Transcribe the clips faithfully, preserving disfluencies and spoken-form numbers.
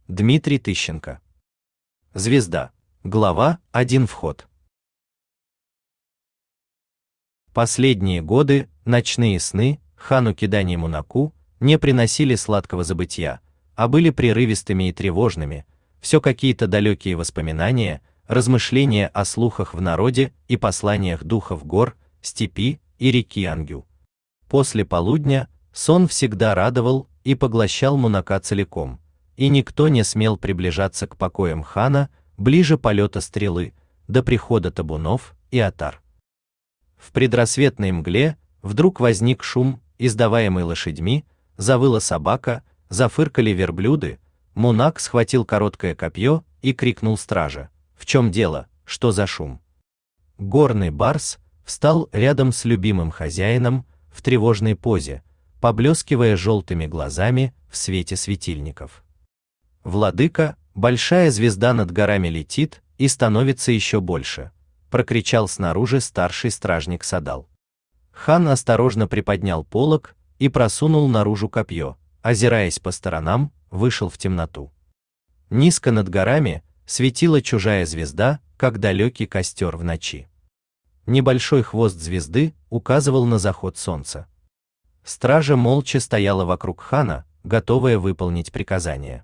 Дмитрий Тыщенко. Звезда. Глава один. Вход. Последние годы ночные сны хану Кидани Мунаку не приносили сладкого забытья, а были прерывистыми и тревожными, все какие-то далекие воспоминания, размышления о слухах в народе и посланиях духов гор, степи и реки Ангю. После полудня сон всегда радовал и поглощал Мунака целиком, и никто не смел приближаться к покоям хана ближе полета стрелы, до прихода табунов и отар. В предрассветной мгле вдруг возник шум, издаваемый лошадьми, завыла собака, зафыркали верблюды. Мунак схватил короткое копье и крикнул страже: «В чем дело? Что за шум?» Горный барс встал рядом с любимым хозяином в тревожной позе, поблескивая желтыми глазами в свете светильников. «Владыка, большая звезда над горами летит и становится еще больше», прокричал снаружи старший стражник Садал. Хан осторожно приподнял полог и просунул наружу копье, озираясь по сторонам, вышел в темноту. Низко над горами светила чужая звезда, как далекий костер в ночи. Небольшой хвост звезды указывал на заход солнца. Стража молча стояла вокруг хана, готовая выполнить приказание.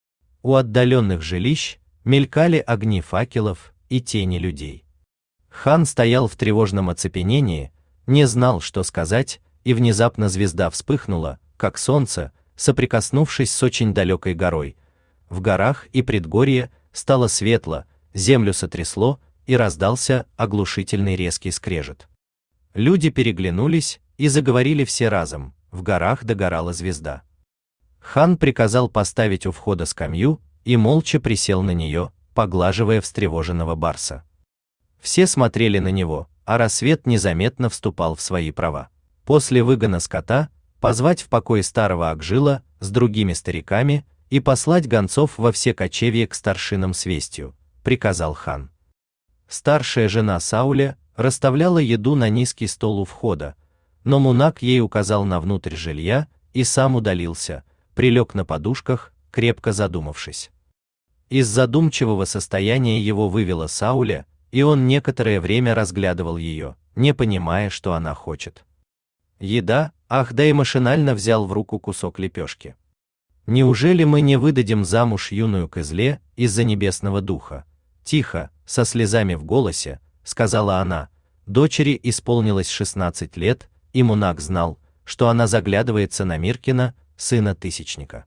У отдаленных жилищ мелькали огни факелов и тени людей. Хан стоял в тревожном оцепенении, не знал, что сказать, и внезапно звезда вспыхнула, как солнце, соприкоснувшись с очень далекой горой. В горах и предгорье стало светло, землю сотрясло, и раздался оглушительный резкий скрежет. Люди переглянулись и заговорили все разом: в горах догорала звезда. Хан приказал поставить у входа скамью и молча присел на нее, поглаживая встревоженного барса. Все смотрели на него, а рассвет незаметно вступал в свои права. После выгона скота позвать в покой старого Акжила с другими стариками и послать гонцов во все кочевья к старшинам с вестью, приказал хан. Старшая жена Сауля расставляла еду на низкий стол у входа, но Мунак ей указал на внутрь жилья и сам удалился, прилег на подушках, крепко задумавшись. Из задумчивого состояния его вывела Сауля, и он некоторое время разглядывал ее, не понимая, что она хочет. Еда, ах да, и машинально взял в руку кусок лепешки. «Неужели мы не выдадим замуж юную козле из-за небесного духа?» Тихо, со слезами в голосе, сказала она. Дочери исполнилось шестнадцать лет, и Мунак знал, что она заглядывается на Миркина, сына Тысячника.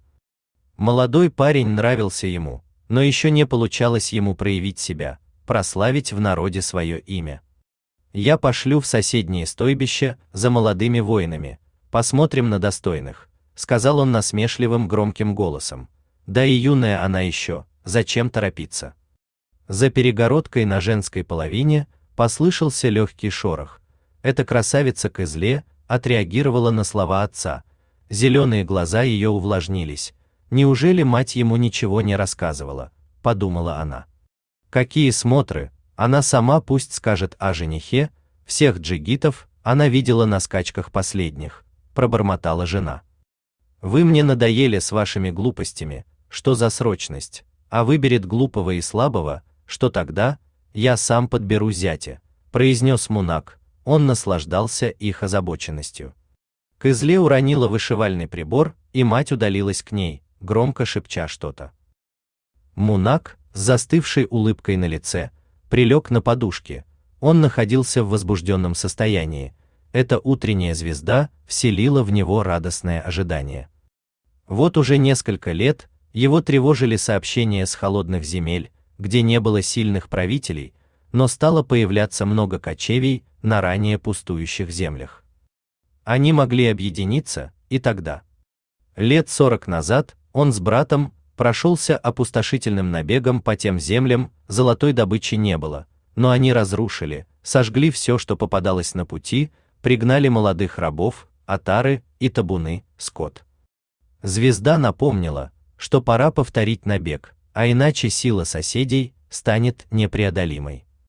Молодой парень нравился ему, но еще не получалось ему проявить себя, прославить в народе свое имя. «Я пошлю в соседнее стойбище за молодыми воинами, посмотрим на достойных», сказал он насмешливым громким голосом. «Да и юная она еще, зачем торопиться?» За перегородкой на женской половине послышался легкий шорох. Эта красавица козле отреагировала на слова отца. Зеленые глаза ее увлажнились. «Неужели мать ему ничего не рассказывала?» — подумала она. «Какие смотры, она сама пусть скажет о женихе, всех джигитов она видела на скачках последних», — пробормотала жена. «Вы мне надоели с вашими глупостями, что за срочность, а выберет глупого и слабого, что тогда? Я сам подберу зятя», — произнес Мунак. Он наслаждался их озабоченностью. Козле уронила вышивальный прибор, и мать удалилась к ней, громко шепча что-то. Мунак, с застывшей улыбкой на лице, прилег на подушке. Он находился в возбужденном состоянии. Эта утренняя звезда вселила в него радостное ожидание. Вот уже несколько лет его тревожили сообщения с холодных земель, где не было сильных правителей, но стало появляться много кочевий на ранее пустующих землях. Они могли объединиться, и тогда. Лет сорок назад он с братом прошелся опустошительным набегом по тем землям, золотой добычи не было, но они разрушили, сожгли все, что попадалось на пути, пригнали молодых рабов, отары и табуны, скот. Звезда напомнила, что пора повторить набег, а иначе сила соседей станет непреодолимой.